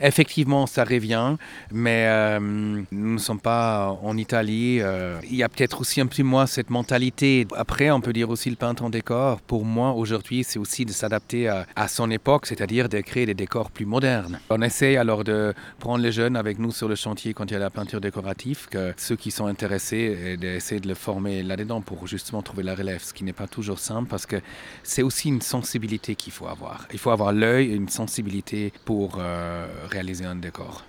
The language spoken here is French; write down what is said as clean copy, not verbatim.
Effectivement, ça revient, mais nous ne sommes pas en Italie. Il y a peut-être aussi un petit moins cette mentalité. Après, on peut dire aussi le peintre en décor. Pour moi, aujourd'hui, c'est aussi de s'adapter à son époque, c'est-à-dire de créer des décors plus modernes. On essaie alors de prendre les jeunes avec nous sur le chantier quand il y a la peinture décorative, que ceux qui sont intéressés, et d'essayer de les former là-dedans pour justement trouver la relève, ce qui n'est pas toujours simple parce que c'est aussi une sensibilité qu'il faut avoir. Il faut avoir l'œil et une sensibilité pour réaliser un décor.